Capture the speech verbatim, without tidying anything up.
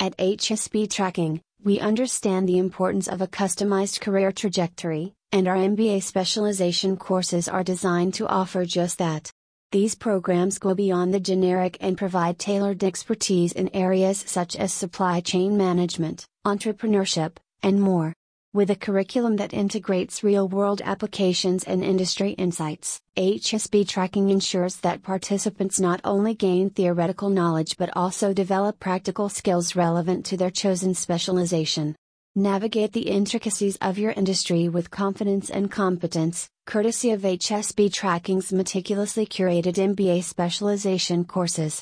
At H S B Tracking, we understand the importance of a customized career trajectory, and our M B A specialization courses are designed to offer just that. These programs go beyond the generic and provide tailored expertise in areas such as supply chain management, entrepreneurship, and more. With a curriculum that integrates real-world applications and industry insights, H S B Tracking ensures that participants not only gain theoretical knowledge but also develop practical skills relevant to their chosen specialization. Navigate the intricacies of your industry with confidence and competence, courtesy of H S B Tracking's meticulously curated M B A specialization courses.